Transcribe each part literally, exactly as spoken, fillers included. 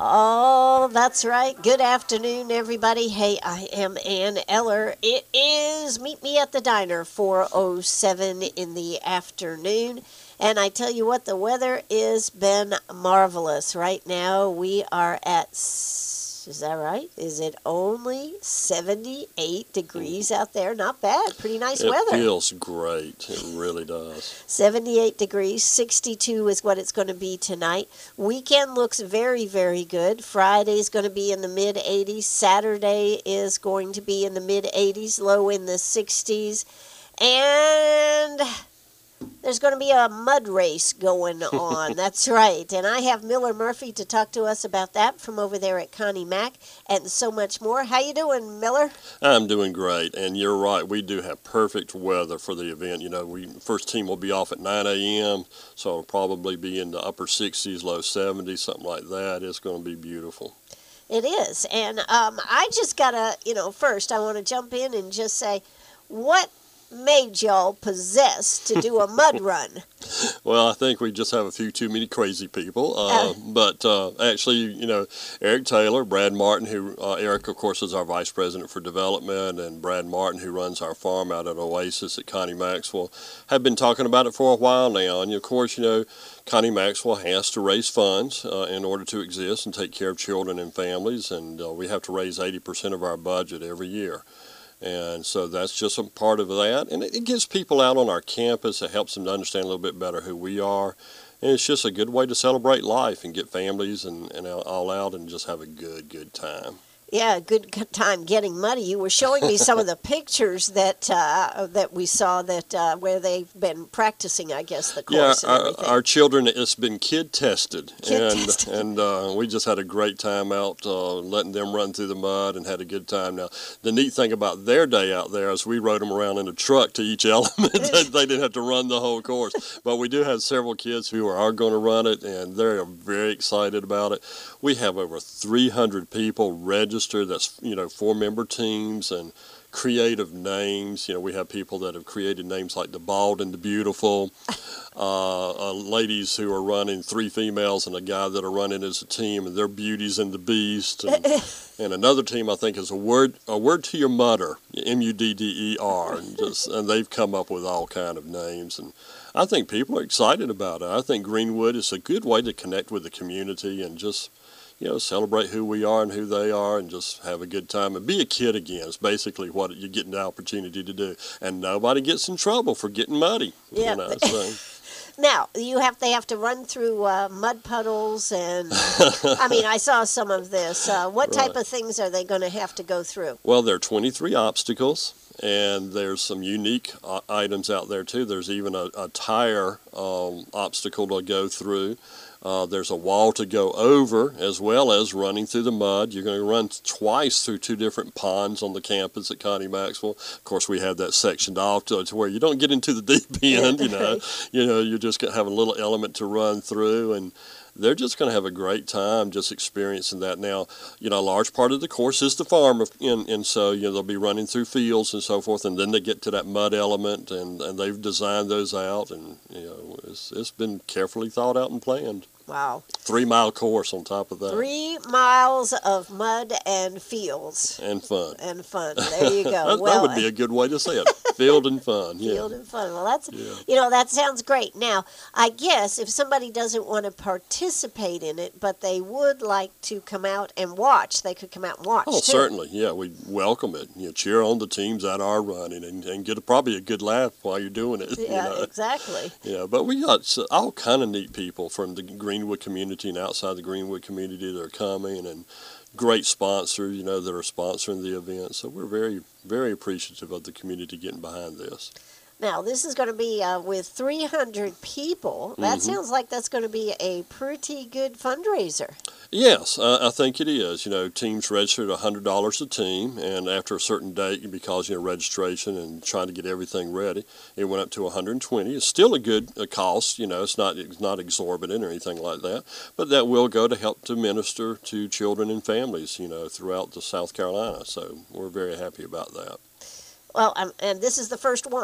Oh, that's right. Good afternoon, everybody. Hey, I am Ann Eller. It is Meet Me at the Diner, four oh seven in the afternoon. And I tell you what, the weather has been marvelous. Right now, we are at, s- is that right? Is it only seventy-eight degrees out there? Not bad. Pretty nice It weather. feels great. It really does. seventy-eight degrees, sixty-two is what it's going to be tonight. Weekend looks very, very good. Friday's going to be in the mid eighties. Saturday is going to be in the mid eighties, low in the sixties. And there's going to be a mud race going on. That's right. And I have Miller Murphy to talk to us about that from over there at Connie Mack and so much more. How you doing, Miller? I'm doing great, and you're right. We do have perfect weather for the event. You know, we first team will be off at nine a.m., so it'll probably be in the upper sixties, low seventies, something like that. It's going to be beautiful. It is. And um, I just got to, you know, first I want to jump in and just say, what made y'all possessed to do a mud run? Well, I think we just have a few too many crazy people. Uh, Uh. but uh, actually, you know, Eric Taylor, Brad Martin, who uh, Eric, of course, is our vice president for development, and Brad Martin, who runs our farm out at Oasis at Connie Maxwell, have been talking about it for a while now. And of course, you know, Connie Maxwell has to raise funds uh, in order to exist and take care of children and families, and uh, we have to raise eighty percent of our budget every year. And so that's just a part of that. And it, it gets people out on our campus. It helps them to understand a little bit better who we are. And it's just a good way to celebrate life and get families and, and all out and just have a good, good time. Yeah, good g- time getting muddy. You were showing me some of the pictures that uh, that we saw that uh, where they've been practicing, I guess, the Yeah, course and our, everything. our children, it's been kid tested. Kid and tested. and uh, we just had a great time out uh, letting them run through the mud and had a good time. Now, the neat thing about their day out there is we rode them around in a truck to each element. They didn't have to run the whole course. But we do have several kids who are, are going to run it, and they're very excited about it. We have over three hundred people registered. That's, you know, four-member teams and creative names. You know, we have people that have created names like the Bald and the Beautiful, uh, uh, ladies who are running, three females and a guy that are running as a team, and they're Beauties and the Beast. And, and another team, I think, is a word a word to your mudder, M U D D E R, and just and they've come up with all kind of names. And I think people are excited about it. I think Greenwood is a good way to connect with the community and just, you know, celebrate who we are and who they are and just have a good time and be a kid again is basically what you're getting the opportunity to do. And nobody gets in trouble for getting muddy. Yeah. You know, so. Now, you have they have to run through uh, mud puddles and, I mean, I saw some of this. Uh, what type Right. of things are they going to have to go through? Well, there are twenty-three obstacles, and there's some unique uh, items out there, too. There's even a, a tire um, obstacle to go through. Uh, there's a wall to go over, as well as running through the mud. You're going to run twice through two different ponds on the campus at Connie Maxwell. Of course, we have that sectioned off to, to where you don't get into the deep end. You know, you know, you're just going to have a little element to run through, and they're just going to have a great time just experiencing that. Now, you know, a large part of the course is the farm, and, and so, you know, they'll be running through fields and so forth, and then they get to that mud element, and, and they've designed those out, and, you know, it's, it's been carefully thought out and planned. Wow. Three-mile course on top of that. Three miles of mud and fields. And fun. And fun. There you go. that, well, that would be a good way to say it. Field and fun. Yeah. Field and fun. Well, that's, Yeah. you know, that sounds great. Now, I guess if somebody doesn't want to participate in it, but they would like to come out and watch, they could come out and watch, Oh, too. certainly. Yeah, we welcome it. You know, cheer on the teams that are running and, and get a, probably a good laugh while you're doing it. Yeah, you know? exactly. Yeah, but we got s- all kind of neat people from the Greenwood community and outside the Greenwood community that are coming, and great sponsors, you know, that are sponsoring the event. So we're very, very appreciative of the community getting behind this. Now, this is going to be uh, with three hundred people. That Mhm. sounds like that's going to be a pretty good fundraiser. Yes, I, I think it is. You know, teams registered one hundred dollars a team, and after a certain date, because, you know, registration and trying to get everything ready, it went up to one hundred twenty dollars. It's still a good uh, cost. You know, it's not it's not exorbitant or anything like that, but that will go to help to minister to children and families, you know, throughout the South Carolina. So we're very happy about that. Well, um, and this is the first one.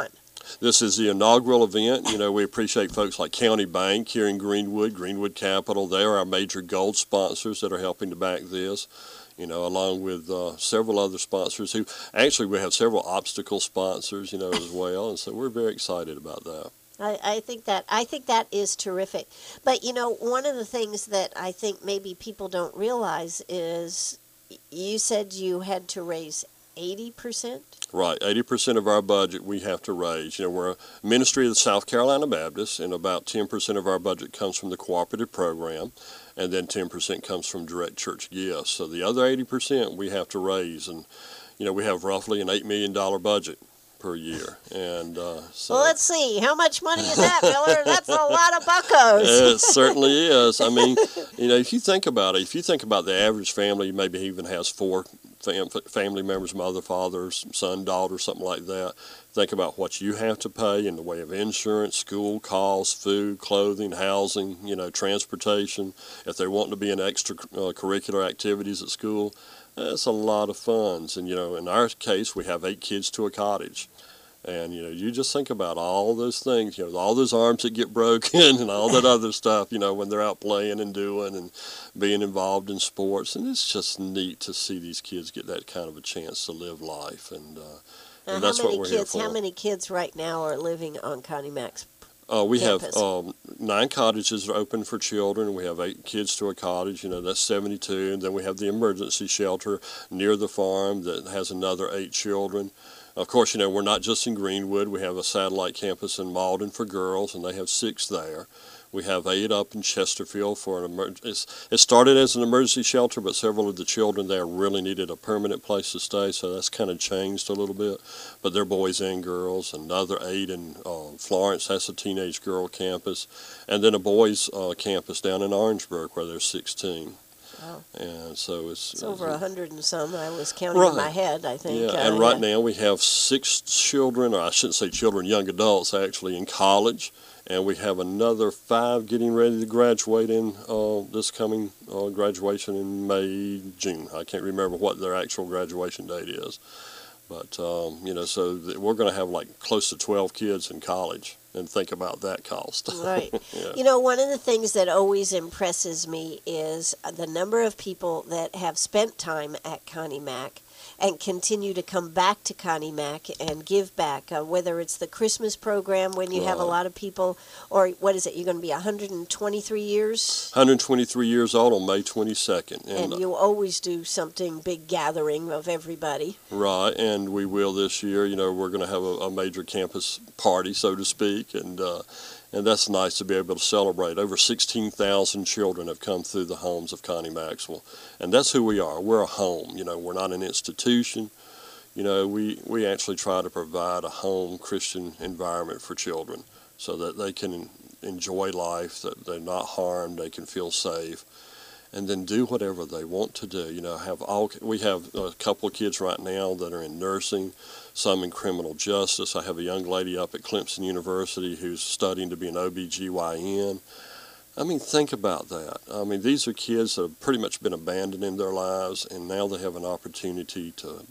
This is the inaugural event. You know, we appreciate folks like County Bank here in Greenwood, Greenwood Capital. They are our major gold sponsors that are helping to back this, you know, along with uh, several other sponsors who, actually we have several obstacle sponsors, you know, as well. And so we're very excited about that. I, I think that I think that is terrific. But, you know, one of the things that I think maybe people don't realize is you said you had to raise eighty percent? Right, eighty percent of our budget we have to raise. You know, we're a ministry of the South Carolina Baptist, and about ten percent of our budget comes from the cooperative program, and then ten percent comes from direct church gifts. So the other eighty percent we have to raise, and, you know, we have roughly an eight million dollars budget per year. And uh, so well, let's see. How much money is that, Miller? That's a lot of buckos. It certainly is. I mean, you know, if you think about it, if you think about the average family, maybe even has four fam family members, mother, father, son, daughter, something like that. Think about what you have to pay in the way of insurance, school costs, food, clothing, housing, you know, transportation. If they want to be in extra uh, curricular activities at school, that's a lot of funds. And, you know, in our case, we have eight kids to a cottage. And, you know, you just think about all those things, you know, all those arms that get broken and all that other stuff, you know, when they're out playing and doing and being involved in sports. And it's just neat to see these kids get that kind of a chance to live life. And, uh, and that's what we're kids, here for. How many kids right now are living on Connie Mack's Uh, we campus? have um, nine cottages are open for children. We have eight kids to a cottage. You know, that's seventy-two. And then we have the emergency shelter near the farm that has another eight children. Of course, you know, we're not just in Greenwood. We have a satellite campus in Malden for girls, and they have six there. We have eight up in Chesterfield for an emergency. It started as an emergency shelter, but several of the children there really needed a permanent place to stay, so that's kind of changed a little bit. But they're boys and girls. Another eight in uh, Florence, that's a teenage girl campus. And then a boys uh, campus down in Orangeburg where there's sixteen. Wow. And so it's, It's over a hundred and some. I was counting right. in my head, I think. Yeah, uh, and right yeah. now we have six children, or I shouldn't say children, young adults actually, in college. And we have another five getting ready to graduate in uh, this coming uh, graduation in May, June. I can't remember what their actual graduation date is. But, um, you know, so th we're going to have like close to twelve kids in college. And think about that cost. Right. Yeah. You know, one of the things that always impresses me is the number of people that have spent time at Connie Mack and continue to come back to Connie Mack and give back, uh, whether it's the Christmas program when you have a Right. lot of people, or what is it, you're going to be one hundred twenty-three years? one hundred twenty-three years old on May twenty-second. And, and you always do something, big gathering of everybody. Right, and we will this year. You know, we're going to have a, a major campus party, so to speak, and uh, and that's nice to be able to celebrate. Over sixteen thousand children have come through the homes of Connie Maxwell, and that's who we are. We're a home. You know, we're not an institution. You know, we, we actually try to provide a home Christian environment for children so that they can enjoy life, that they're not harmed, they can feel safe, and then do whatever they want to do. You know, have all we have a couple of kids right now that are in nursing, some in criminal justice. I have a young lady up at Clemson University who's studying to be an O B G Y N. I mean, think about that. I mean, these are kids that have pretty much been abandoned in their lives, and now they have an opportunity to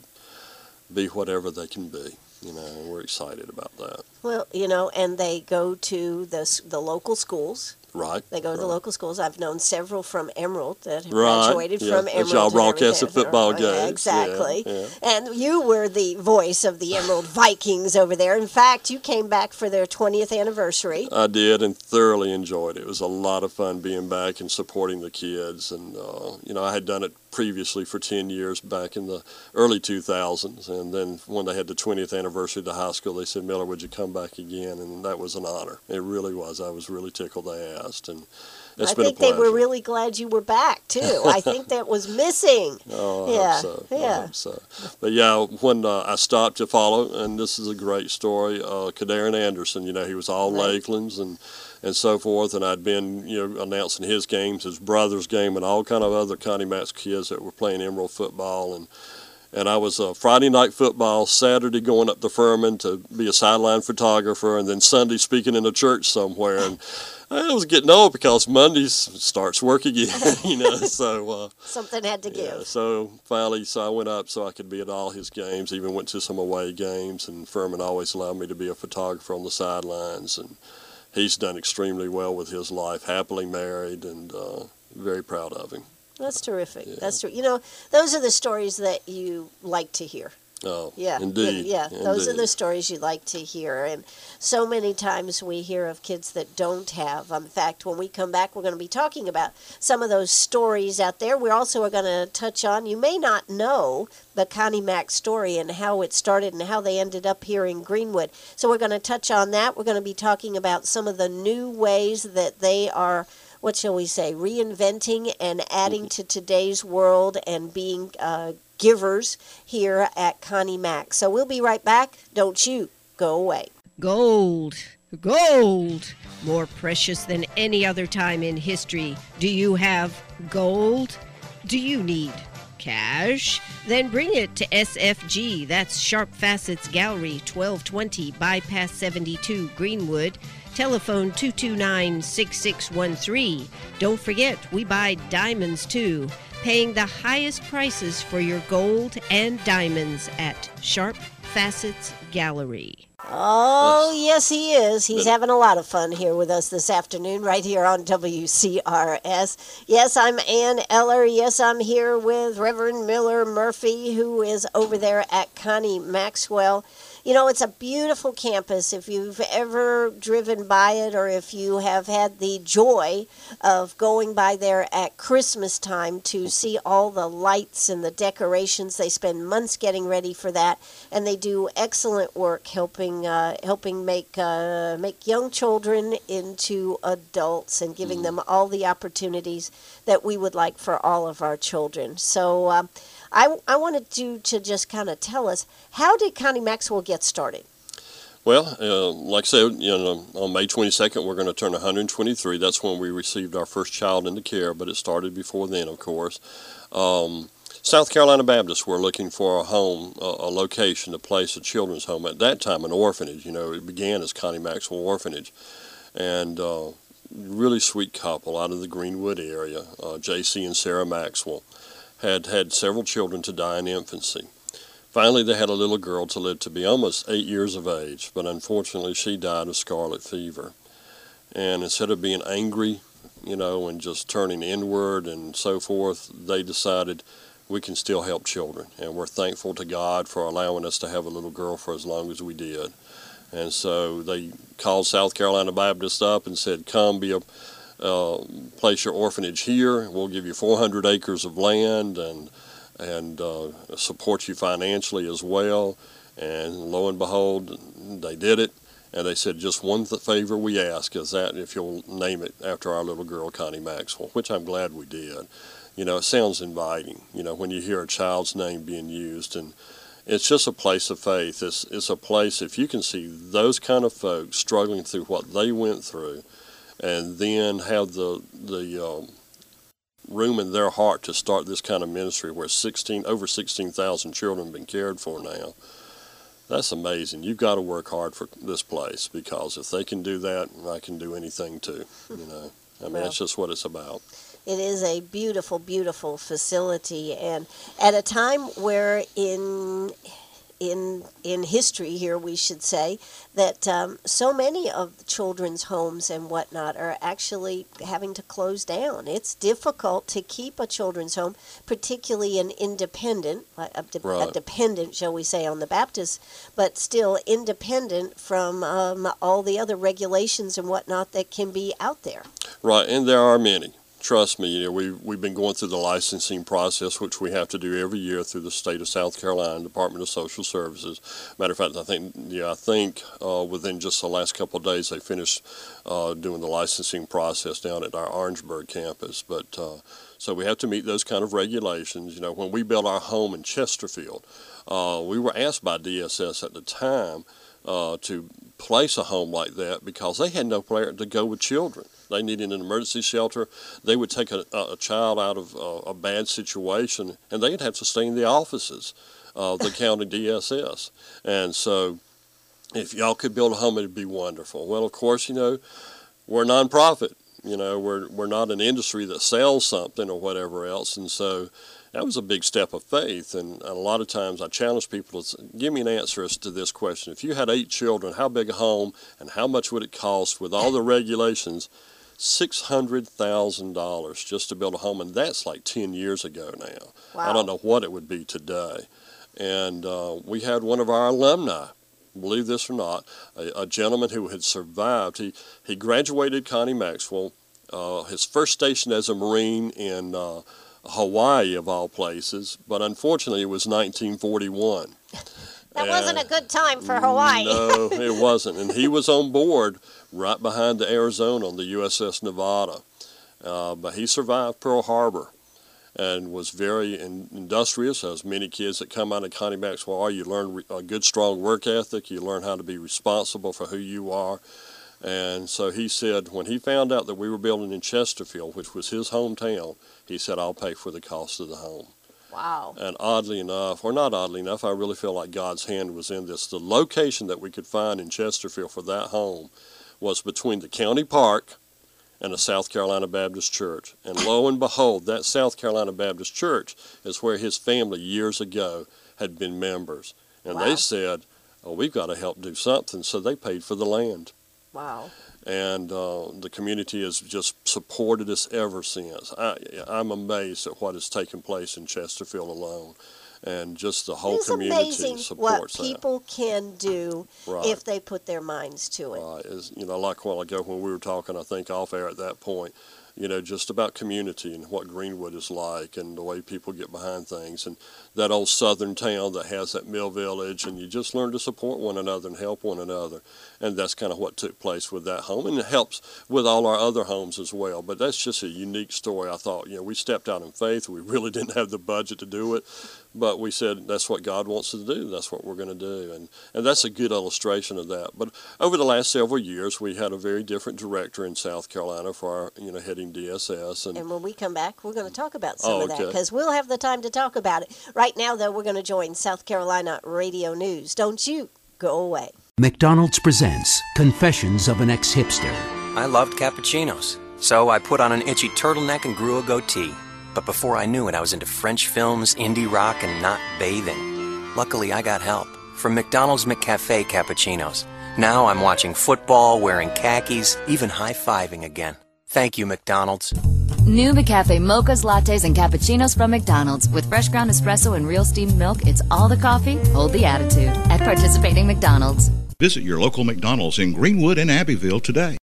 be whatever they can be. You know, and we're excited about that. Well, you know, and they go to the, s- the local schools. Right. They go to right. the local schools. I've known several from Emerald that have Right, graduated yeah, from that Emerald. y'all and broadcast everything. the football Yeah, games, exactly. yeah, yeah. And you were the voice of the Emerald Vikings over there. In fact, you came back for their twentieth anniversary. I did, and thoroughly enjoyed it. It was a lot of fun being back and supporting the kids. And, uh, you know, I had done it previously for ten years back in the early two thousands. And then when they had the twentieth anniversary of the high school, they said, Miller, would you come back again? And that was an honor. It really was. I was really tickled they asked. And it's I been think a they pleasure. were really glad you were back, too. I think that was missing. Oh, I Yeah, hope so. I yeah. hope so. But yeah, when uh, I stopped to follow, and this is a great story, uh, Kadarin Anderson, you know, he was all Right. Lakelands and, and so forth, and I'd been, you know, announcing his games, his brother's game, and all kind of other Connie Mack's kids that were playing Emerald football, and And I was uh, Friday night football, Saturday going up to Furman to be a sideline photographer, and then Sunday speaking in a church somewhere. And I was getting old because Mondays starts work again, you know. So uh, something had to give. Yeah, so finally, so I went up so I could be at all his games. Even went to some away games, and Furman always allowed me to be a photographer on the sidelines. And he's done extremely well with his life, happily married, and uh, very proud of him. That's terrific. Yeah. That's true. You know, those are the stories that you like to hear. Oh, Yeah, indeed. Yeah, those indeed. are the stories you like to hear. And so many times we hear of kids that don't have. Um, in fact, when we come back, we're going to be talking about some of those stories out there. We also are going to touch on, you may not know the Connie Mack story and how it started and how they ended up here in Greenwood. So we're going to touch on that. We're going to be talking about some of the new ways that they are, what shall we say, reinventing and adding Mm-hmm. to today's world and being uh, givers here at Connie Mack. So we'll be right back. Don't you go away. Gold, gold, more precious than any other time in history. Do you have gold? Do you need cash? Then bring it to S F G. That's Sharp Facets Gallery, twelve twenty Bypass seventy-two, Greenwood. Telephone two two nine, six six one three. Don't forget, we buy diamonds too. Paying the highest prices for your gold and diamonds at Sharp Facets Gallery. Oh, yes, he is. He's having a lot of fun here with us this afternoon, right here on W C R S. Yes, I'm Ann Eller. Yes, I'm here with Reverend Miller Murphy, who is over there at Connie Maxwell. You know, it's a beautiful campus. If you've ever driven by it or if you have had the joy of going by there at Christmas time to see all the lights and the decorations, they spend months getting ready for that, and they do excellent work helping uh, helping make uh, make young children into adults and giving them all the opportunities that we would like for all of our children. So um, I, I wanted you to just kind of tell us, how did Connie Maxwell get started? Well, uh, like I said, you know, on May twenty-second, we're going to turn one hundred twenty-three. That's when we received our first child into care, but it started before then, of course. Um, South Carolina Baptists were looking for a home, a, a location to place a children's home. At that time, an orphanage. You know, it began as Connie Maxwell Orphanage. And uh, really sweet couple out of the Greenwood area, uh, J C and Sarah Maxwell, had had several children to die in infancy. Finally, they had a little girl to live to be almost eight years of age, but unfortunately she died of scarlet fever. And instead of being angry, you know, and just turning inward and so forth, they decided we can still help children. And we're thankful to God for allowing us to have a little girl for as long as we did. And so they called South Carolina Baptist up and said, come be a, uh, place your orphanage here. We'll give you four hundred acres of land and and uh, support you financially as well. And lo and behold, they did it. And they said, just one th- favor we ask is that if you'll name it after our little girl, Connie Maxwell, which I'm glad we did. You know, it sounds inviting, you know, when you hear a child's name being used. And it's just a place of faith. It's, it's a place, if you can see those kind of folks struggling through what they went through, and then have the the um, room in their heart to start this kind of ministry where sixteen over sixteen thousand children have been cared for now. That's amazing. You've got to work hard for this place, because if they can do that, I can do anything too. You know, I mean, Well, that's just what it's about. It is a beautiful, beautiful facility, and at a time where in in in history here, we should say, that um, so many of the children's homes and whatnot are actually having to close down. It's difficult to keep a children's home, particularly an independent, a, de- Right. a dependent, shall we say, on the Baptists, but still independent from um, all the other regulations and whatnot that can be out there. Right, and there are many. Trust me, you know, we, we've been going through the licensing process, which we have to do every year through the state of South Carolina Department of Social Services. Matter of fact, I think, yeah, I think uh, within just the last couple of days they finished uh, doing the licensing process down at our Orangeburg campus. But uh, so we have to meet those kind of regulations. You know, when we built our home in Chesterfield, uh, we were asked by D S S at the time, uh, to place a home like that because they had nowhere to go with children. They needed an emergency shelter. They would take a, a child out of a, a bad situation, and they'd have to stay in the offices of the county D S S. And so if y'all could build a home, it'd be wonderful. Well, of course, you know, we're a nonprofit. You know, we're we're not an industry that sells something or whatever else. And so that was a big step of faith. And a lot of times I challenge people to give me an answer as to this question. If you had eight children, how big a home and how much would it cost with all the regulations? six hundred thousand dollars just to build a home. And that's like ten years ago now. Wow. I don't know what it would be today. And uh, we had one of our alumni, believe this or not, a, a gentleman who had survived. He, he graduated Connie Maxwell, uh, his first station as a Marine in uh, Hawaii, of all places, but unfortunately it was nineteen forty-one. That And wasn't a good time for Hawaii. No, it wasn't. And he was on board right behind the Arizona on the U S S Nevada. Uh, but he survived Pearl Harbor and was very in, industrious, as many kids that come out of Connie Maxwell are. You learn a good, strong work ethic. You learn how to be responsible for who you are. And so he said when he found out that we were building in Chesterfield, which was his hometown, he said, I'll pay for the cost of the home. Wow. And oddly enough, or not oddly enough, I really feel like God's hand was in this. The location that we could find in Chesterfield for that home was between the county park and a South Carolina Baptist church. And lo and behold, that South Carolina Baptist church is where his family years ago had been members. And Wow. they said, oh, we've got to help do something. So they paid for the land. Wow. And uh, the community has just supported us ever since. I, I'm amazed at what has taken place in Chesterfield alone. And just the whole It's community amazing what supports that. people can do Right. if they put their minds to it. Right. Is, you know, like a while ago when we were talking, I think, off air at that point, you know, just about community and what Greenwood is like and the way people get behind things. And that old southern town that has that mill village, and you just learn to support one another and help one another. And that's kind of what took place with that home. And it helps with all our other homes as well. But that's just a unique story. I thought, you know, we stepped out in faith. We really didn't have the budget to do it. But we said that's what God wants us to do. That's what we're going to do. And, and that's a good illustration of that. But over the last several years, we had a very different director in South Carolina for our, you know, heading D S S. And, And when we come back, we're going to talk about some Oh, of that okay. because we'll have the time to talk about it. Right now, though, we're going to join South Carolina Radio News. Don't you go away. McDonald's presents Confessions of an Ex-Hipster. I loved cappuccinos, so I put on an itchy turtleneck and grew a goatee. But before I knew it, I was into French films, indie rock, and not bathing. Luckily, I got help from McDonald's McCafe cappuccinos. Now I'm watching football, wearing khakis, even high-fiving again. Thank you, McDonald's. New McCafe mochas, lattes, and cappuccinos from McDonald's. With fresh ground espresso and real steamed milk, it's all the coffee, hold the attitude. At participating McDonald's. Visit your local McDonald's in Greenwood and Abbeville today.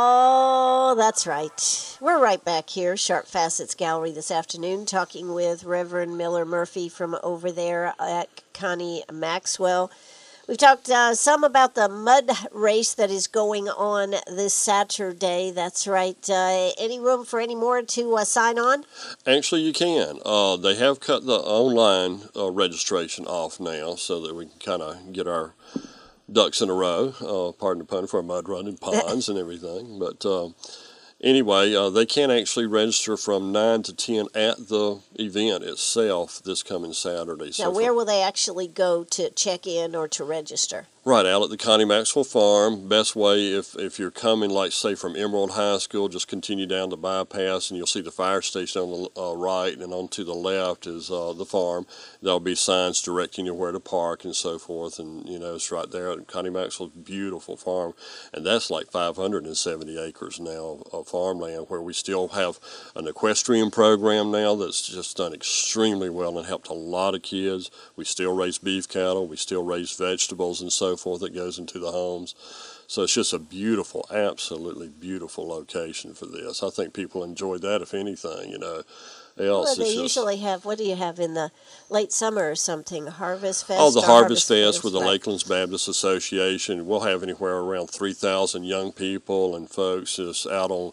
Oh, that's right. We're right back here, Sharp Facets Gallery this afternoon, talking with Reverend Miller Murphy from over there at Connie Maxwell. We've talked uh, some about the mud race that is going on this Saturday. That's right. Uh, any room for any more to uh, sign on? Actually, you can. Uh, they have cut the online uh, registration off now so that we can kind of get our ducks in a row, uh, pardon the pun, for mud running ponds and everything. But uh, anyway, uh, they can actually register from nine to ten at the event itself this coming Saturday. Now, where will they actually go to check in or to register? Right, out at the Connie Maxwell Farm. Best way, if, if you're coming, like, say, from Emerald High School, just continue down the bypass, and you'll see the fire station on the uh, right, and on to the left is uh, the farm. There'll be signs directing you where to park and so forth, and, you know, it's right there at Connie Maxwell's beautiful farm. And that's like five hundred seventy acres now of farmland, where we still have an equestrian program now that's just done extremely well and helped a lot of kids. We still raise beef cattle. We still raise vegetables and so forth that goes into the homes. So it's just a beautiful, absolutely beautiful location for this. I think people enjoy that, if anything, you know. Else Well, they it's just, usually have, what do you have in the late summer or something? Harvest Fest? Oh, the or Harvest Fest with the right. Lakelands Baptist Association. We'll have anywhere around three thousand young people and folks just out on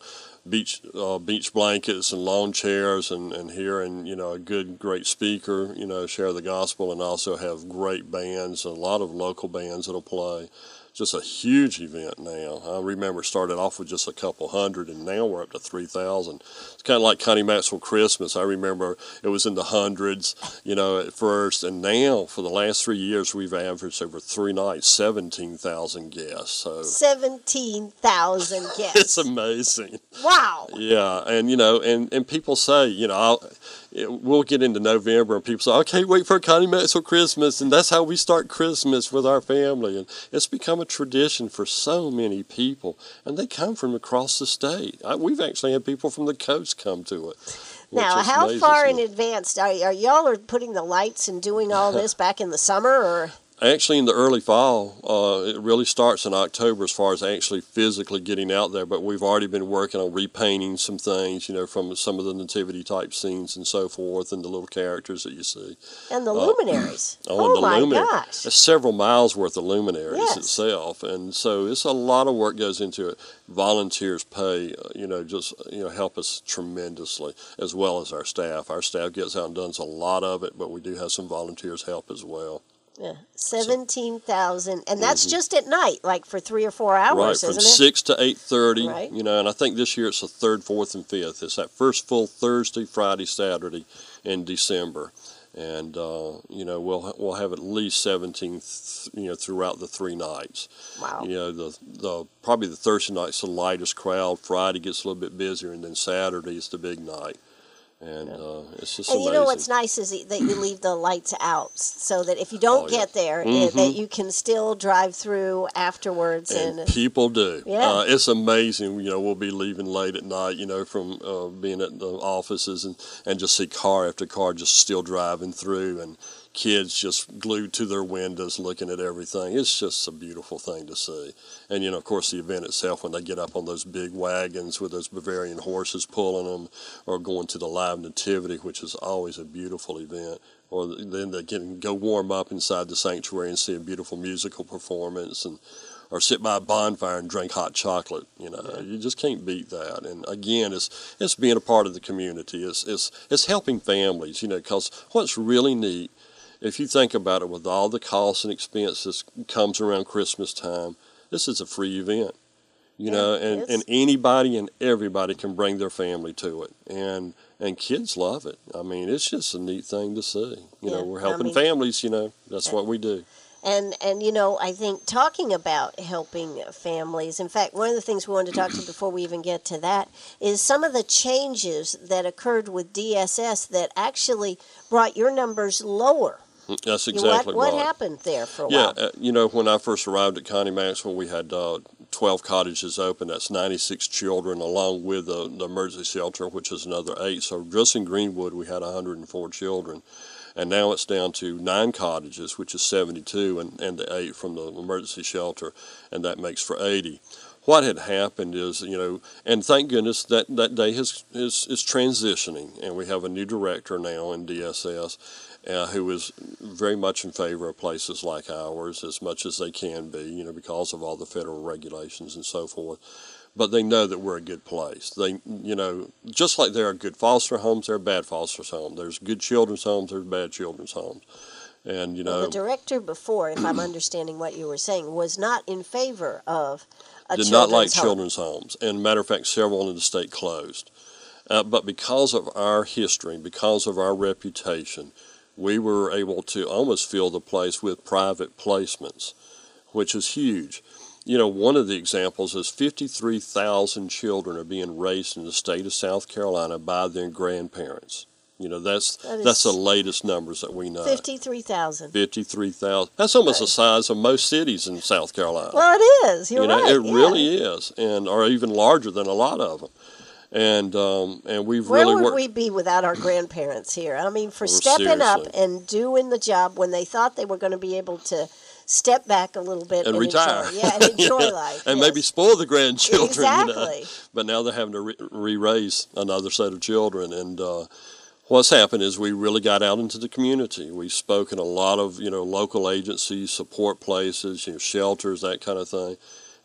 beach uh, beach blankets and lawn chairs, and, and hearing, you know, a good, great speaker, you know, share the gospel, and also have great bands, a lot of local bands that'll play. Just a huge event now. I remember it started off with just a couple hundred, and now we're up to three thousand. It's kind of like Connie Maxwell Christmas. I remember it was in the hundreds, you know, at first, and now for the last three years we've averaged over three nights seventeen thousand guests. So seventeen thousand guests. It's amazing. Wow. Yeah, and you know, and, and people say, you know, I'll, we'll get into November and people say, I can't wait for Connie Maxwell Christmas, and that's how we start Christmas with our family. And it's become a tradition for so many people, and they come from across the state. I, we've actually had people from the coast come to it. Now, how far in advance are, are y'all are putting the lights and doing all this back in the summer, or? Actually, in the early fall, uh, it really starts in October as far as actually physically getting out there. But we've already been working on repainting some things, you know, from some of the nativity type scenes and so forth, and the little characters that you see. And the uh, luminaries. Oh, oh the my luminary. gosh! It's several miles worth of luminaries yes. itself, and so it's a lot of work goes into it. Volunteers pay, uh, you know, just you know, help us tremendously, as well as our staff. Our staff gets out and does a lot of it, but we do have some volunteers help as well. Yeah, seventeen thousand, and that's mm-hmm. just at night, like for three or four hours, right, isn't from it? six to eight thirty. Right. You know, and I think this year it's the third, fourth, and fifth. It's that first full Thursday, Friday, Saturday in December, and uh, you know we'll we'll have at least seventeen, you know, throughout the three nights. Wow. You know, the the probably the Thursday night's the lightest crowd. Friday gets a little bit busier, and then Saturday is the big night. And uh, it's just and amazing. you know what's nice is that you leave the lights out, so that if you don't oh, yeah. get there, mm-hmm. it, that you can still drive through afterwards. And, and people do. Yeah. Uh, it's amazing. You know, we'll be leaving late at night, you know, from uh, being at the offices, and, and just see car after car just still driving through, and kids just glued to their windows looking at everything. It's just a beautiful thing to see. And, you know, of course, the event itself, when they get up on those big wagons with those Bavarian horses pulling them, or going to the live nativity, which is always a beautiful event. Or then they can go warm up inside the sanctuary and see a beautiful musical performance, and or sit by a bonfire and drink hot chocolate. You know, yeah. You just can't beat that. And again, it's it's being a part of the community. It's it's it's helping families. You know, because what's really neat, if you think about it, with all the costs and expenses comes around Christmas time, this is a free event. You yeah, know, and, and anybody and everybody can bring their family to it. And and kids love it. I mean, it's just a neat thing to see. You yeah, know, we're helping I mean, families, you know. That's yeah. what we do. And, and, you know, I think talking about helping families, in fact, one of the things we wanted to talk to before we even get to that is some of the changes that occurred with D S S that actually brought your numbers lower. That's exactly you know, what, right. What happened there for a yeah, while? Yeah, uh, you know, when I first arrived at Connie Maxwell, we had uh, twelve cottages open. That's ninety-six children, along with the, the emergency shelter, which is another eight. So just in Greenwood, we had one hundred four children. And now it's down to nine cottages, which is seventy-two, and, and the eight from the emergency shelter, and that makes for eighty. What had happened is, you know, and thank goodness that, that day is, is, is transitioning, and we have a new director now in D S S uh, who is very much in favor of places like ours, as much as they can be, you know, because of all the federal regulations and so forth. But they know that we're a good place. They, you know, just like there are good foster homes, there are bad foster homes. There's good children's homes, there's bad children's homes. And, you know. Well, the director before, if I'm understanding what you were saying, was not in favor of a did children's not like home. children's homes. And matter of fact, several in the state closed. Uh, but because of our history, because of our reputation, we were able to almost fill the place with private placements, which is huge. You know, one of the examples is fifty-three thousand children are being raised in the state of South Carolina by their grandparents. You know, that's that that's the latest numbers that we know. fifty-three thousand. fifty-three thousand. That's almost right. the size of most cities in South Carolina. Well, it is. You're you know, right. It yeah. really is, and or even larger than a lot of them. And um, and we've Where really would worked. we be without our grandparents here? I mean, for Well, stepping seriously. up and doing the job when they thought they were going to be able to step back a little bit and, and retire, enjoy, yeah, and enjoy yeah. life, and yes. maybe spoil the grandchildren. Exactly. You know? But now they're having to re- re-raise another set of children, and uh, what's happened is we really got out into the community. We've spoken a lot of you know local agencies, support places, you know, shelters, that kind of thing.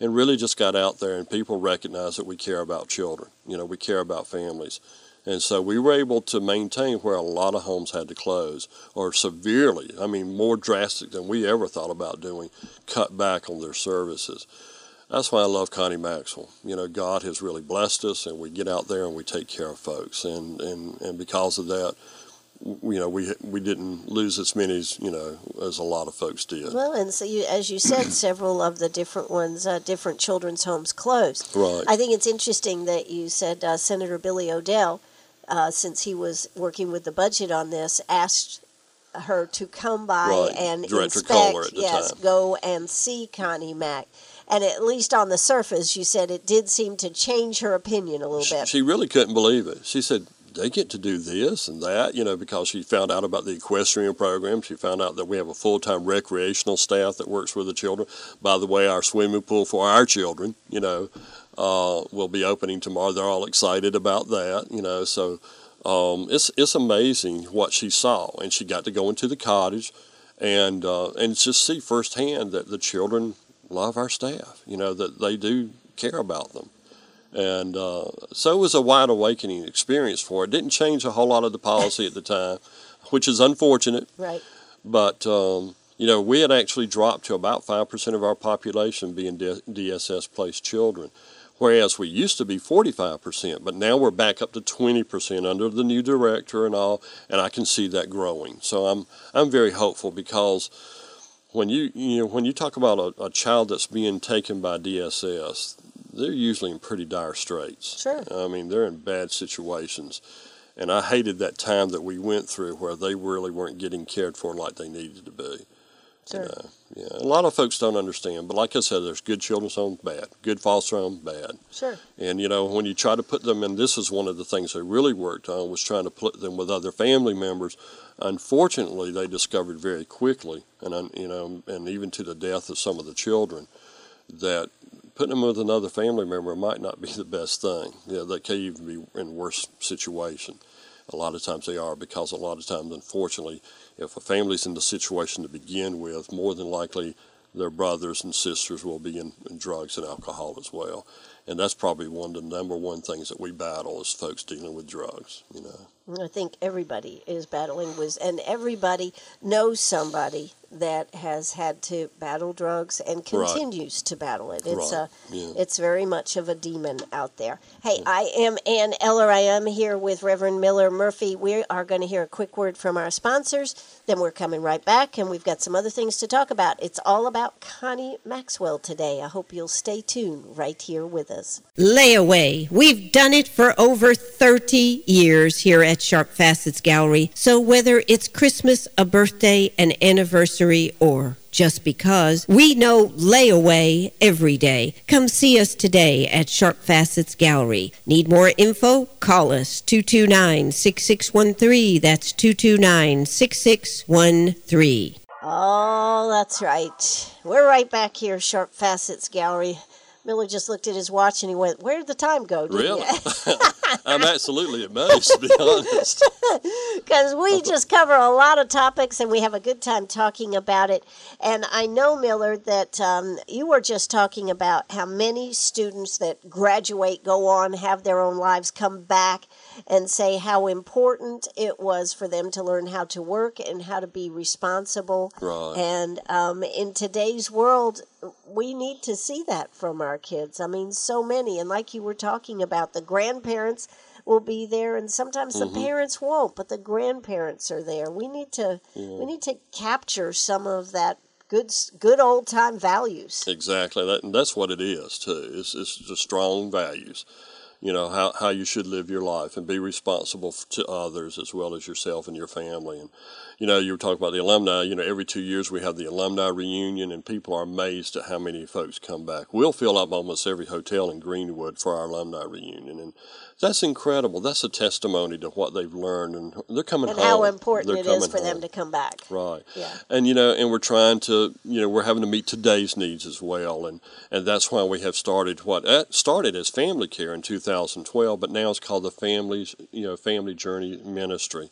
and really just got out there, and people recognize that we care about children. You know, we care about families. And so we were able to maintain where a lot of homes had to close, or severely, I mean, more drastic than we ever thought about doing, cut back on their services. That's why I love Connie Maxwell. You know, God has really blessed us, and we get out there and we take care of folks. And, and, and because of that, you know, we we didn't lose as many as, you know, as a lot of folks did. Well, and so you, as you said, several of the different ones, uh, different children's homes closed. Right. I think it's interesting that you said uh, Senator Billy O'Dell, uh, since he was working with the budget on this, asked her to come by right. and Director inspect, Kohler at the yes, time. go and see Connie Mack. And at least on the surface, you said it did seem to change her opinion a little She, bit. she really couldn't believe it. She said, they get to do this and that, you know, because she found out about the equestrian program. She found out that we have a full-time recreational staff that works with the children. By the way, our swimming pool for our children, you know, uh, will be opening tomorrow. They're all excited about that, you know. So um, it's it's amazing what she saw. And she got to go into the cottage and uh, and just see firsthand that the children love our staff, you know, that they do care about them. And uh, so it was a wide awakening experience for her. It didn't change a whole lot of the policy at the time, which is unfortunate. Right. But, um, you know, we had actually dropped to about five percent of our population being D S S-placed children, whereas we used to be forty-five percent. But now we're back up to twenty percent under the new director and all, and I can see that growing. So I'm I'm very hopeful, because when you, you know, when you talk about a, a child that's being taken by D S S, they're usually in pretty dire straits. Sure. I mean, they're in bad situations. And I hated that time that we went through where they really weren't getting cared for like they needed to be. Sure. You know? Yeah. A lot of folks don't understand. But like I said, there's good children's homes, bad. Good foster homes, bad. Sure. And, you know, when you try to put them in, this is one of the things they really worked on, was trying to put them with other family members. Unfortunately, they discovered very quickly, and, you know, and even to the death of some of the children, that putting them with another family member might not be the best thing. You know, they can even be in a worse situation. A lot of times they are, because a lot of times, unfortunately, if a family's in the situation to begin with, more than likely their brothers and sisters will be in, in drugs and alcohol as well. And that's probably one of the number one things that we battle, is folks dealing with drugs, you know. I think everybody is battling with, and everybody knows somebody that has had to battle drugs and continues right. to battle it. It's right. a, yeah. it's very much of a demon out there. Hey, yeah. I am Ann Eller. I am here with Reverend Miller Murphy. We are going to hear a quick word from our sponsors. Then we're coming right back, and we've got some other things to talk about. It's all about Connie Maxwell today. I hope you'll stay tuned right here with us. Layaway. We've done it for over thirty years here at Sharp Facets Gallery. So whether it's Christmas, a birthday, an anniversary, or just because, we know layaway every day. Come see us today at Sharp Facets Gallery. Need more info? Call us two two nine, six six one three. That's two two nine, six six one three. Oh, that's right. We're right back here, Sharp Facets Gallery. Miller just looked at his watch and he went, "Where did the time go?" Didn't really? I'm absolutely amazed, to be honest. Because we just cover a lot of topics and we have a good time talking about it. And I know, Miller, that um, you were just talking about how many students that graduate, go on, have their own lives, come back and say how important it was for them to learn how to work and how to be responsible. Right. And um, in today's world, we need to see that from our kids. I mean, so many. And like you were talking about, the grandparents will be there, and sometimes mm-hmm. the parents won't, but the grandparents are there. We need to yeah. we need to capture some of that good good old time values. Exactly, that, and that's what it is too. It's it's the strong values. You know, how, how you should live your life and be responsible to others as well as yourself and your family. And, you know, you were talking about the alumni. You know, every two years we have the alumni reunion, and people are amazed at how many folks come back. We'll fill up almost every hotel in Greenwood for our alumni reunion. And that's incredible. That's a testimony to what they've learned. And they're coming and home. And how important they're it is for home. them to come back. Right. Yeah. And, you know, and we're trying to, you know, we're having to meet today's needs as well. And, and that's why we have started what uh, started as Family Care in two thousand twelve, but now it's called the Families, you know, Family Journey Ministry.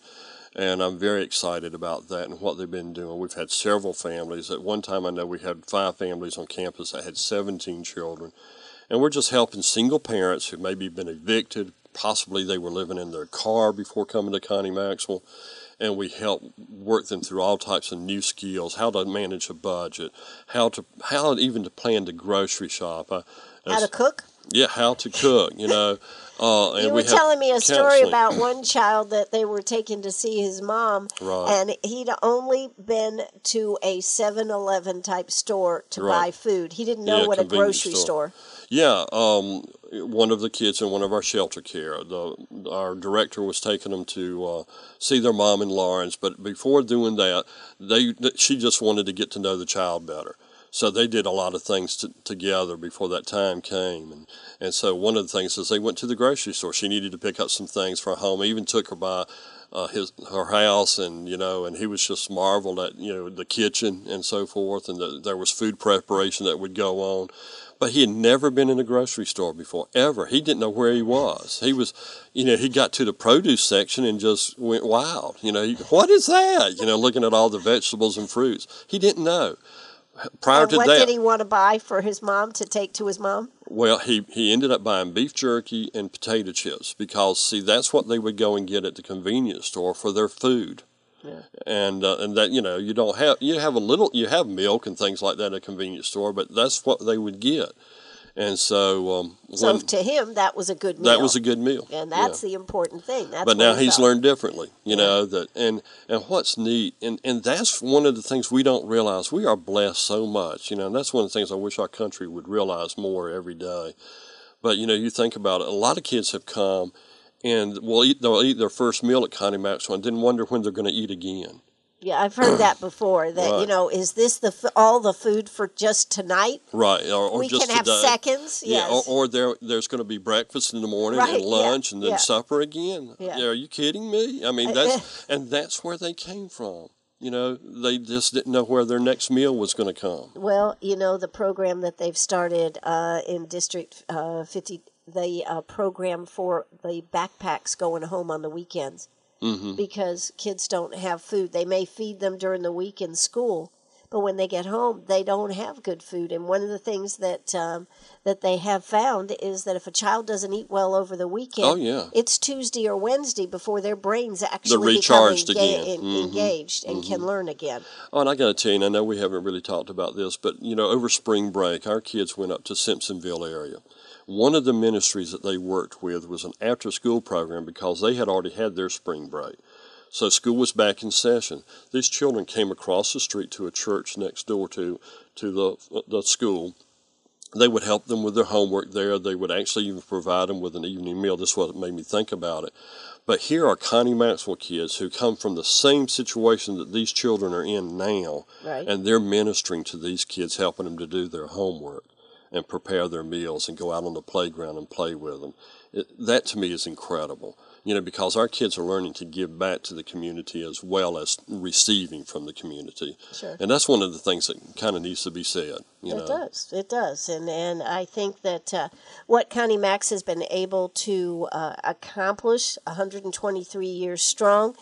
And I'm very excited about that and what they've been doing. We've had several families. At one time, I know we had five families on campus that had seventeen children. And we're just helping single parents who maybe been evicted. Possibly they were living in their car before coming to Connie Maxwell. And we help work them through all types of new skills, how to manage a budget, how to how even to plan the grocery shop. I, How to cook? Yeah, how to cook, you know. Uh, and you we were have telling me a story counseling. about one child that they were taking to see his mom, Right. and he'd only been to a seven eleven type store to Right. buy food. He didn't know Yeah, what a convenience grocery store. store. Yeah, um, one of the kids in one of our shelter care, the our director was taking them to uh, see their mom in Lawrence. But before doing that, they she just wanted to get to know the child better. So they did a lot of things to, together before that time came. And, and so one of the things is they went to the grocery store. She needed to pick up some things for home. I even took her by uh, his her house, and you know, and he was just marveled at you know the kitchen and so forth, and the, there was food preparation that would go on. But he had never been in a grocery store before, ever. He didn't know where he was. He was, you know, he got to the produce section and just went wild. You know, he, what is that? You know, looking at all the vegetables and fruits. He didn't know. Prior And to what that, did he want to buy for his mom to take to his mom? well, he, he ended up buying beef jerky and potato chips because, see, that's what they would go and get at the convenience store for their food. Yeah. And uh, and that you know you don't have you have a little you have milk and things like that at a convenience store, but that's what they would get. And so, um, So when, to him, that was a good meal. that was a good meal, and that's yeah. the important thing. That's But what now he he's felt. learned differently, you know that, and and what's neat, and and that's one of the things we don't realize. We are blessed so much, you know, and that's one of the things I wish our country would realize more every day. But you know, you think about it, a lot of kids have come, and will eat they'll eat their first meal at Connie Maxwell, and then wonder when they're going to eat again. Yeah, I've heard that before. That Right. you know, is this the f- all the food for just tonight? Right, or, or we just can have today. seconds. Yeah, Yes. or, or there there's going to be breakfast in the morning Right, and yeah, lunch and then yeah. supper again. Yeah. Are you kidding me? I mean, that's and that's where they came from. You know, they just didn't know where their next meal was going to come. Well, you know, the program that they've started uh, in District uh, fifty, the uh, program for the backpacks going home on the weekends, Mm-hmm. because kids don't have food. They may feed them during the week in school, but when they get home, they don't have good food. And one of the things that um, that they have found is that if a child doesn't eat well over the weekend, Oh, yeah. it's Tuesday or Wednesday before their brains actually recharged become enga- again. en- Mhm. engaged and can learn again. Oh, and I got to tell you, and I know we haven't really talked about this, but you know, over spring break, our kids went up to Simpsonville area. One of the ministries that they worked with was an after-school program because they had already had their spring break. So school was back in session. These children came across the street to a church next door to to the the school. They would help them with their homework there. They would actually even provide them with an evening meal. This is what made me think about it. But here are Connie Maxwell kids who come from the same situation that these children are in now, Right. and they're ministering to these kids, helping them to do their homework and prepare their meals and go out on the playground and play with them. It, that to me is incredible, you know, because our kids are learning to give back to the community as well as receiving from the community. Sure. And that's one of the things that kind of needs to be said, you know. It does. It does. And and I think that uh, what Connie Max has been able to uh, accomplish, one hundred twenty-three years strong,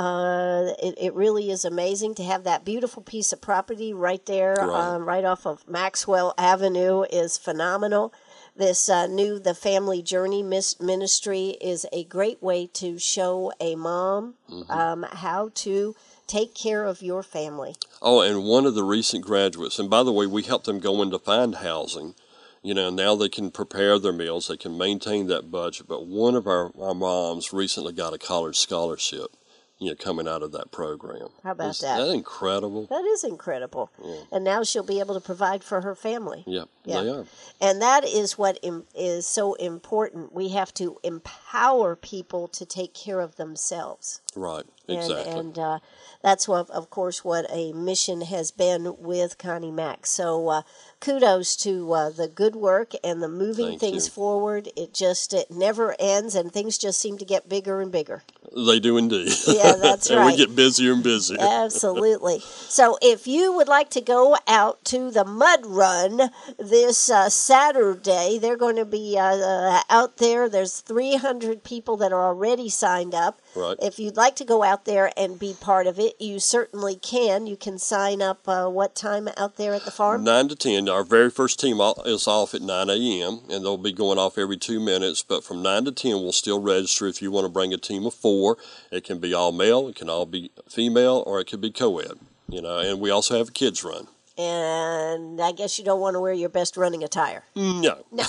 uh, it, it really is amazing to have that beautiful piece of property right there, Right. um, right off of Maxwell Avenue is phenomenal. This uh, new The Family Journey mis- Ministry is a great way to show a mom um, how to take care of your family. Oh, and one of the recent graduates, and by the way, we helped them go in to find housing. You know, now they can prepare their meals, they can maintain that budget. But one of our, our moms recently got a college scholarship, you know, coming out of that program. How about Is that? that incredible? That is incredible. And now she'll be able to provide for her family. Yep, Yeah. they are. And that is what im- is so important. We have to empower people to take care of themselves. Right, And, exactly. and uh, that's, what, of course, what a mission has been with Connie Mack. So uh, kudos to uh, the good work and the moving Thank things you. forward. It just it never ends, and things just seem to get bigger and bigger. They do indeed. Yeah, that's and right. we get busier and busier. Absolutely. So if you would like to go out to the Mud Run this uh, Saturday, they're going to be uh, uh, out there. There's three hundred people that are already signed up. Right. If you'd like to go out there and be part of it, you certainly can. You can sign up uh, what time out there at the farm? nine to ten. Our very first team is off at nine a.m., and they'll be going off every two minutes. But from nine to ten, we'll still register if you want to bring a team of four. It can be all male, it can all be female, or it could be co-ed. You know, and we also have a kids run. And I guess you don't want to wear your best running attire. No. No.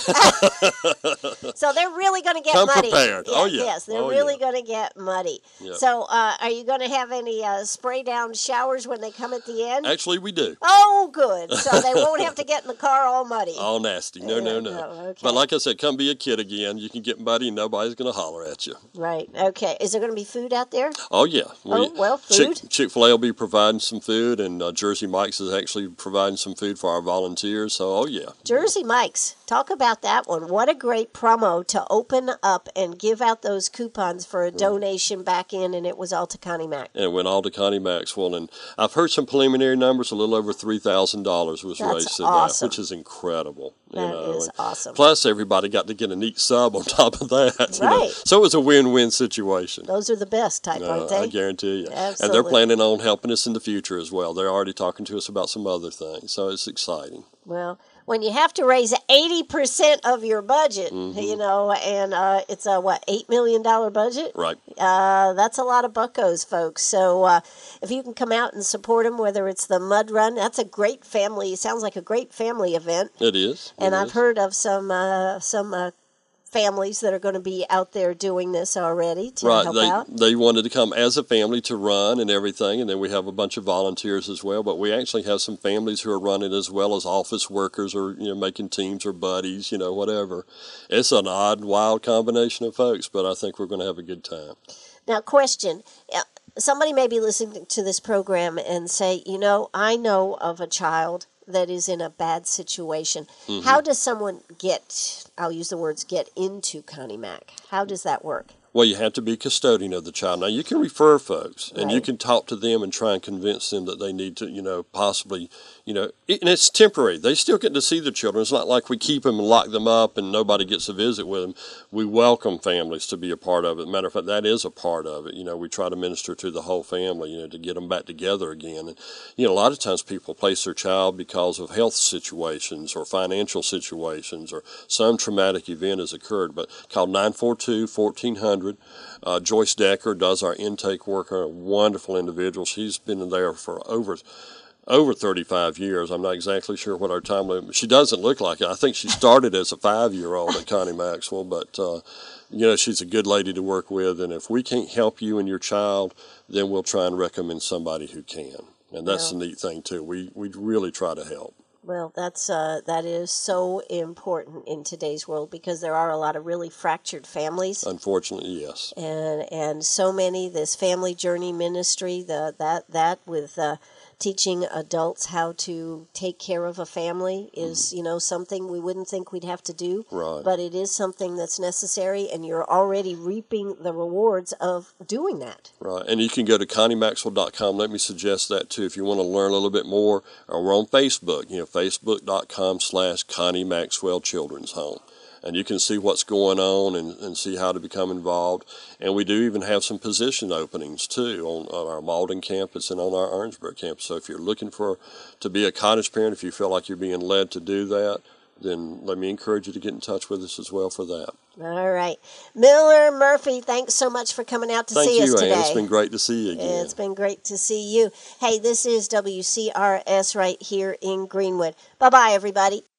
So they're really going to get Come muddy. prepared. Oh, yeah. Yes, they're Oh, really yeah. going to get muddy. Yep. So uh, are you going to have any uh, spray down showers when they come at the end? Actually, we do. Oh, good. So they won't have to get in the car all muddy. All nasty. No, no, no. No, okay. But like I said, come be a kid again. You can get muddy and nobody's going to holler at you. Right. Okay. Is there going to be food out there? Oh, yeah. Oh, well, food? Chick- Chick-fil-A will be providing some food, and uh, Jersey Mike's is actually providing some food for our volunteers. So, oh, yeah. Jersey Mike's. Talk about that one. What a great promo to open up and give out those coupons for a donation back in, and it was all to Connie Mack. And it went all to Connie Maxwell. And I've heard some preliminary numbers, a little over three thousand dollars was That's raised in awesome. that, which is incredible. You That know, is and awesome. Plus, everybody got to get a neat sub on top of that. You know. Right. So it was a win-win situation. Those are the best type, No, aren't they? I guarantee you. And Absolutely. they're planning on helping us in the future as well. They're already talking to us about some other things. So it's exciting. Well, when you have to raise eighty percent of your budget, Mm-hmm. you know, and uh, it's a, what, eight million dollars budget? Right. Uh, that's a lot of buckos, folks. So uh, if you can come out and support them, whether it's the Mud Run, that's a great family, sounds like a great family event. It is. And It I've is. heard of some uh, some uh, families that are going to be out there doing this already to Right, help they out. they wanted to come as a family to run and everything, and then we have a bunch of volunteers as well. But we actually have some families who are running as well as office workers, or you know, making teams or buddies, you know, whatever. It's an odd, wild combination of folks, but I think we're going to have a good time. Now, question. uh, Somebody may be listening to this program and say, you know, I know of a child that is in a bad situation. Mm-hmm. How does someone get, I'll use the words, get into Connie Mack? How does that work? Well, you have to be a custodian of the child. Now, you can refer folks, and you Right. can talk to them and try and convince them that they need to, you know, possibly, you know, it, and it's temporary. They still get to see the children. It's not like we keep them and lock them up and nobody gets a visit with them. We welcome families to be a part of it. Matter of fact, that is a part of it. You know, we try to minister to the whole family, you know, to get them back together again. And, you know, a lot of times people place their child because of health situations or financial situations or some traumatic event has occurred. But call nine four two, fourteen hundred. Uh, Joyce Decker does our intake work, a wonderful individual. She's been there for over over thirty-five years. I'm not exactly sure what our time limit. She doesn't look like it. I think she started as a five-year-old at Connie Maxwell, but uh, you know, she's a good lady to work with. And if we can't help you and your child, then we'll try and recommend somebody who can. And that's Yeah. the neat thing too. We we really try to help. Well, that's uh, that is so important in today's world because there are a lot of really fractured families. Unfortunately, yes. and and so many this family journey ministry the that that with uh, teaching adults how to take care of a family is you know something we wouldn't think we'd have to do, Right. but it is something that's necessary, and you're already reaping the rewards of doing that. Right, and you can go to connie maxwell dot com. Let me suggest that too if you want to learn a little bit more. Or we're on Facebook, you know, facebook dot com slash Connie Maxwell Children's Home. And you can see what's going on and, and see how to become involved. And we do even have some position openings too on, on our Malden campus and on our Orangeburg campus. So if you're looking for to be a cottage parent, if you feel like you're being led to do that, then let me encourage you to get in touch with us as well for that. All right, Miller Murphy, thanks so much for coming out to Thank see you, us today. Ann. It's been great to see you again. It's been great to see you. Hey, this is W C R S right here in Greenwood. Bye-bye, everybody.